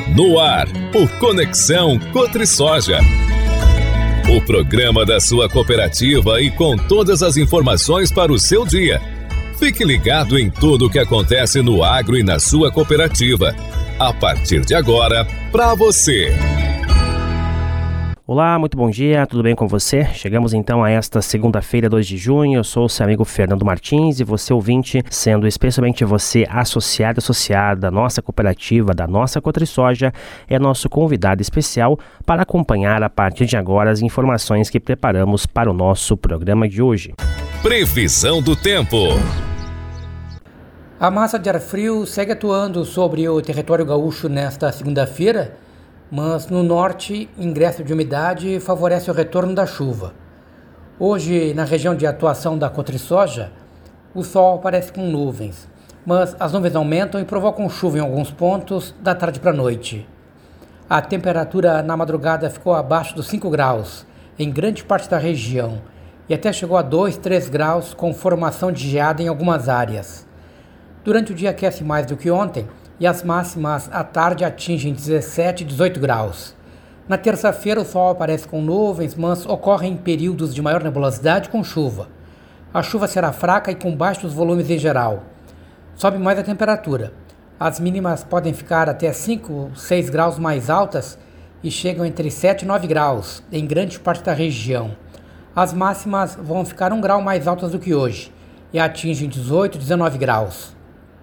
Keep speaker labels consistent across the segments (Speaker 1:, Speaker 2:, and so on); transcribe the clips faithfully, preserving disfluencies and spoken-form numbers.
Speaker 1: No ar, o Conexão CotriSoja. O programa da sua cooperativa e com todas as informações para o seu dia. Fique ligado em tudo o que acontece no agro e na sua cooperativa. A partir de agora, para você.
Speaker 2: Olá, muito bom dia, tudo bem com você? Chegamos então a esta segunda-feira, dois de junho, eu sou o seu amigo Fernando Martins e você ouvinte, sendo especialmente você associado, associada da nossa cooperativa, da nossa CotriSoja, é nosso convidado especial para acompanhar a partir de agora as informações que preparamos para o nosso programa de hoje.
Speaker 1: Previsão do tempo.
Speaker 3: A massa de ar frio segue atuando sobre o território gaúcho nesta segunda-feira, mas no norte, ingresso de umidade favorece o retorno da chuva. Hoje, na região de atuação da CotriSoja, o sol aparece com nuvens, mas as nuvens aumentam e provocam chuva em alguns pontos da tarde para a noite. A temperatura na madrugada ficou abaixo dos cinco graus em grande parte da região e até chegou a dois, três graus com formação de geada em algumas áreas. Durante o dia aquece mais do que ontem, e as máximas à tarde atingem dezessete, dezoito graus. Na terça-feira o sol aparece com nuvens, mas ocorrem períodos de maior nebulosidade com chuva. A chuva será fraca e com baixos volumes em geral. Sobe mais a temperatura. As mínimas podem ficar até cinco, seis graus mais altas e chegam entre sete e nove graus em grande parte da região. As máximas vão ficar um grau mais altas do que hoje e atingem dezoito, dezenove graus.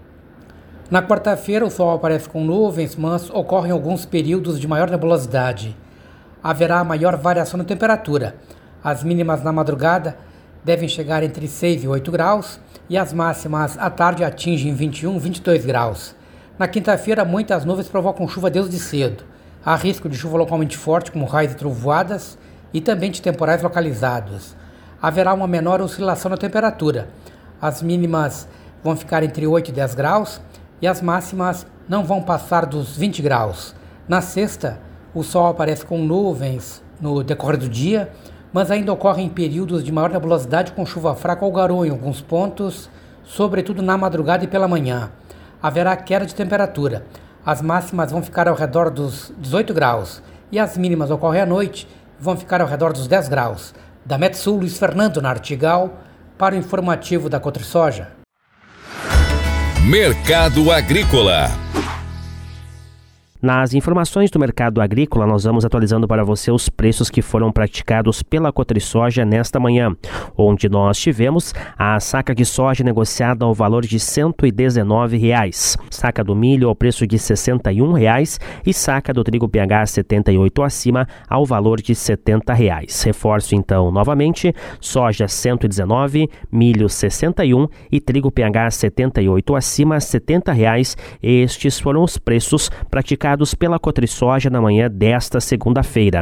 Speaker 3: Na quarta-feira, o sol aparece com nuvens, mas ocorrem alguns períodos de maior nebulosidade. Haverá maior variação na temperatura. As mínimas na madrugada devem chegar entre seis e oito graus e as máximas à tarde atingem vinte e um, vinte e dois graus. Na quinta-feira, muitas nuvens provocam chuva desde cedo. Há risco de chuva localmente forte, como raios e trovoadas, e também de temporais localizados. Haverá uma menor oscilação na temperatura. As mínimas vão ficar entre oito e dez graus, e as máximas não vão passar dos vinte graus. Na sexta, o sol aparece com nuvens no decorrer do dia, mas ainda ocorrem períodos de maior nebulosidade com chuva fraca ou garoa em alguns pontos, sobretudo na madrugada e pela manhã. Haverá queda de temperatura. As máximas vão ficar ao redor dos dezoito graus e as mínimas ocorrem à noite e vão ficar ao redor dos dez graus. Da Metsul, Luiz Fernando Nartigal, para o informativo da CotriSoja.
Speaker 1: Mercado Agrícola.
Speaker 2: Nas informações do mercado agrícola, nós vamos atualizando para você os preços que foram praticados pela CotriSoja nesta manhã, onde nós tivemos a saca de soja negociada ao valor de cento e dezenove reais, saca do milho ao preço de sessenta e um reais e saca do trigo P H setenta e oito acima ao valor de setenta reais. Reforço então novamente, soja cento e dezenove, milho sessenta e um e trigo P H setenta e oito acima setenta reais. Estes foram os preços praticados pela CotriSoja na manhã desta segunda-feira.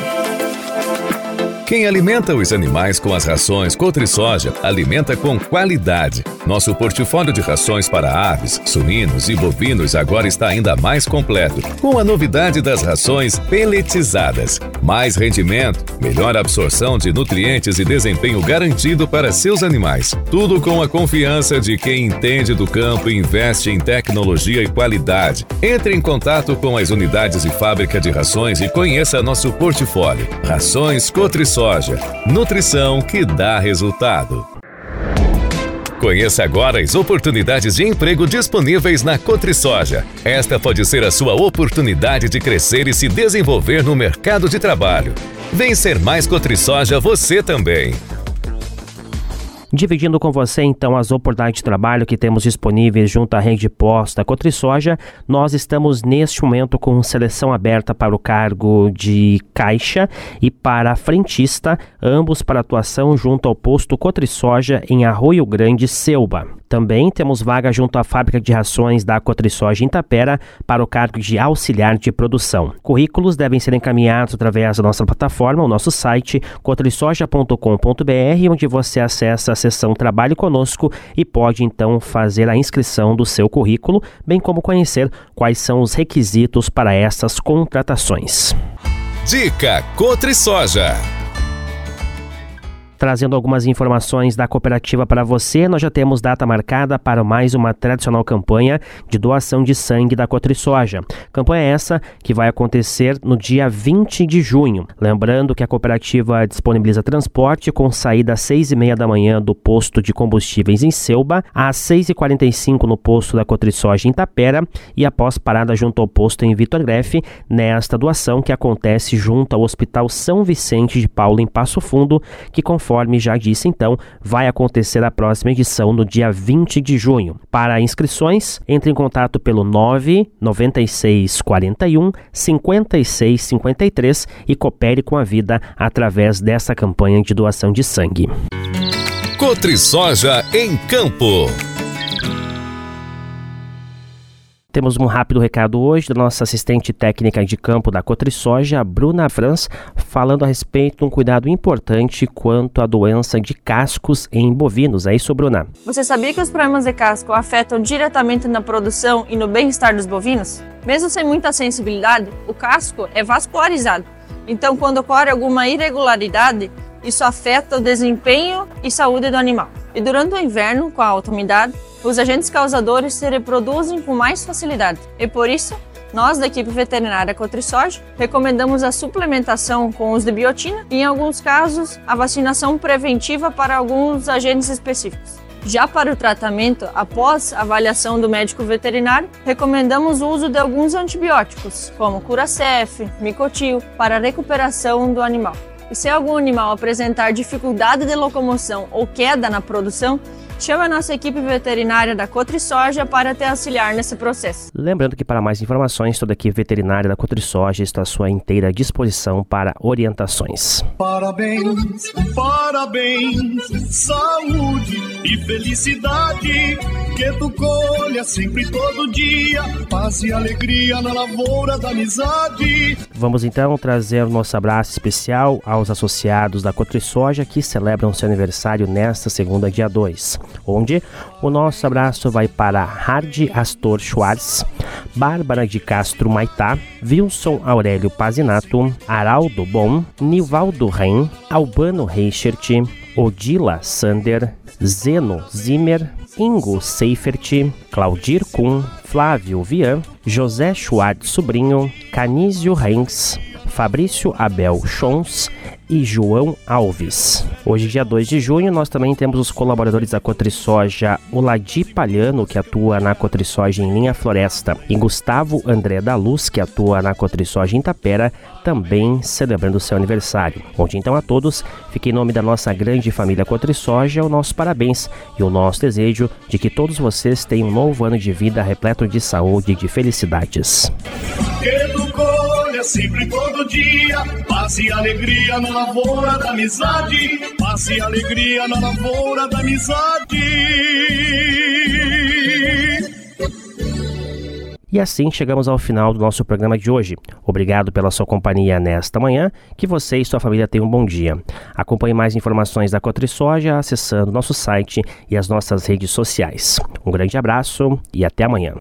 Speaker 1: Quem alimenta os animais com as rações CotriSoja alimenta com qualidade. Nosso portfólio de rações para aves, suínos e bovinos agora está ainda mais completo, com a novidade das rações peletizadas. Mais rendimento, melhor absorção de nutrientes e desempenho garantido para seus animais. Tudo com a confiança de quem entende do campo e investe em tecnologia e qualidade. Entre em contato com as unidades de fábrica de rações e conheça nosso portfólio. Rações CotriSoja. Nutrição que dá resultado. Conheça agora as oportunidades de emprego disponíveis na CotriSoja. Esta pode ser a sua oportunidade de crescer e se desenvolver no mercado de trabalho. Vem ser mais CotriSoja você também.
Speaker 2: Dividindo com você, então, as oportunidades de trabalho que temos disponíveis junto à rede de postos da CotriSoja, nós estamos, neste momento, com seleção aberta para o cargo de caixa e para frentista, ambos para atuação junto ao posto CotriSoja em Arroio Grande, Selba. Também temos vaga junto à fábrica de rações da CotriSoja em Tapera para o cargo de auxiliar de produção. Currículos devem ser encaminhados através da nossa plataforma, o nosso site cotrisoja ponto com ponto b r, onde você acessa a seção Trabalhe Conosco e pode então fazer a inscrição do seu currículo, bem como conhecer quais são os requisitos para essas contratações.
Speaker 1: Dica CotriSoja.
Speaker 2: Trazendo algumas informações da cooperativa para você, nós já temos data marcada para mais uma tradicional campanha de doação de sangue da Cotrisoja. Campanha essa que vai acontecer no dia vinte de junho. Lembrando que a cooperativa disponibiliza transporte com saída às seis e meia da manhã do posto de combustíveis em Selba, às seis e quarenta e cinco no posto da Cotrisoja em Tapera e após parada junto ao posto em Vitor Grefe, nesta doação que acontece junto ao Hospital São Vicente de Paulo em Passo Fundo, que conforme já disse então, vai acontecer a próxima edição no dia vinte de junho. Para inscrições, entre em contato pelo nove nove seis quatro um cinco seis cinco três e coopere com a vida através dessa campanha de doação de sangue.
Speaker 1: Cotrisoja em Campo.
Speaker 2: Temos um rápido recado hoje da nossa assistente técnica de campo da Cotrisoja, Bruna Franz, falando a respeito de um cuidado importante quanto à doença de cascos em bovinos. É isso, Bruna?
Speaker 4: Você sabia que os problemas de casco afetam diretamente na produção e no bem-estar dos bovinos? Mesmo sem muita sensibilidade, o casco é vascularizado. Então, quando ocorre alguma irregularidade, isso afeta o desempenho e saúde do animal. E durante o inverno, com a alta umidade, os agentes causadores se reproduzem com mais facilidade. E por isso, nós da equipe veterinária Cotrisoja recomendamos a suplementação com uso de biotina e, em alguns casos, a vacinação preventiva para alguns agentes específicos. Já para o tratamento, após avaliação do médico veterinário, recomendamos o uso de alguns antibióticos, como Curacef, Micotil, para a recuperação do animal. E se algum animal apresentar dificuldade de locomoção ou queda na produção, chame a nossa equipe veterinária da Cotrisoja para te auxiliar nesse processo.
Speaker 2: Lembrando que para mais informações, toda a equipe veterinária da Cotrisoja está à sua inteira disposição para orientações.
Speaker 5: Parabéns, parabéns, saúde e felicidade, que tu colha sempre todo dia, paz e alegria na lavoura da amizade.
Speaker 2: Vamos então trazer o nosso abraço especial aos associados da Cotrisoja que celebram seu aniversário nesta segunda, dia dois, onde o nosso abraço vai para Hardy Astor Schwartz, Bárbara de Castro Maitá, Wilson Aurélio Pazinato, Araldo Bom, Nivaldo Ren, Albano Reichert, Odila Sander, Zeno Zimmer, Ingo Seifert, Claudir Kuhn, Flávio Vian, José Schwartz Sobrinho, Canísio Reins, Fabrício Abel Chons e João Alves. Hoje, dia dois de junho, nós também temos os colaboradores da Cotrisoja, Oladi Palhano, que atua na Cotrisoja em Linha Floresta, e Gustavo André da Luz, que atua na Cotrisoja em Tapera, também celebrando seu aniversário. Onde então a todos, fica em nome da nossa grande família Cotrisoja, o nosso parabéns e o nosso desejo de que todos vocês tenham um novo ano de vida repleto de saúde e de felicidades.
Speaker 5: Sempre todo dia, paz e alegria na lavoura da amizade, paz e alegria na lavoura da amizade.
Speaker 2: E assim chegamos ao final do nosso programa de hoje. Obrigado pela sua companhia nesta manhã, que você e sua família tenham um bom dia. Acompanhe mais informações da Cotrisoja acessando nosso site e as nossas redes sociais. Um grande abraço e até amanhã.